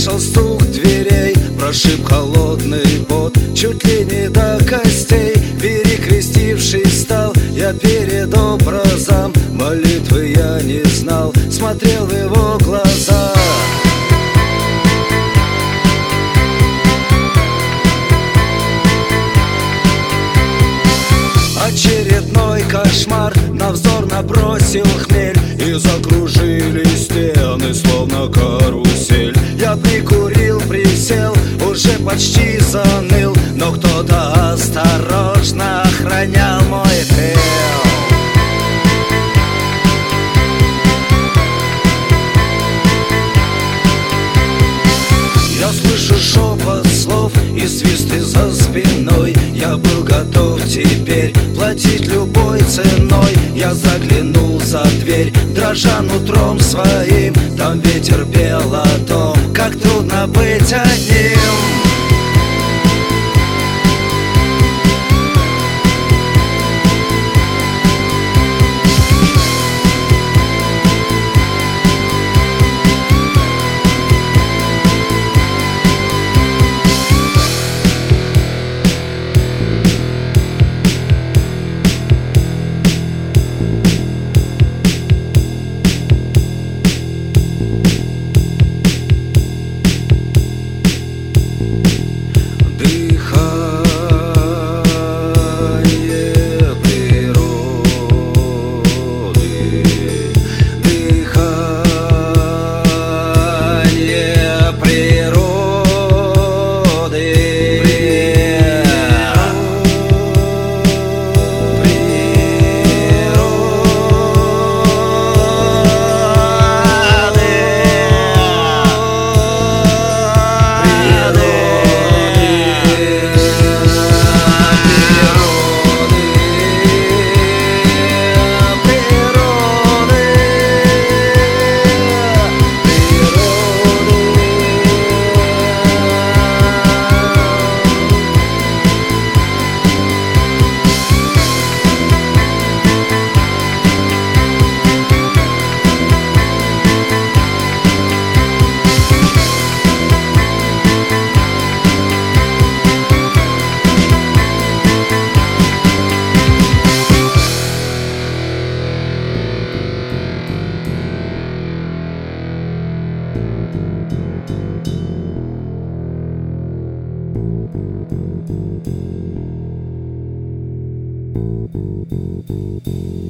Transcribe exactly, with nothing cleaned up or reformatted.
услышал стук дверей, прошиб холодный пот, чуть ли не до костей. Перекрестившись стал я перед образом, молитвы я не знал, смотрел в его глаза. Очередной кошмар на взор набросил хмель, и закружили стены, словно карусель. Я прикурил, присел, уже почти заныл, но кто-то осторожно охранял мой тыл. Я слышу шепот слов и свисты за спиной. Я был готов теперь платить любой ценой. Я заглянул за дверь, дрожа нутром своим. Там ветер пел о том, как трудно быть одним. Thank you.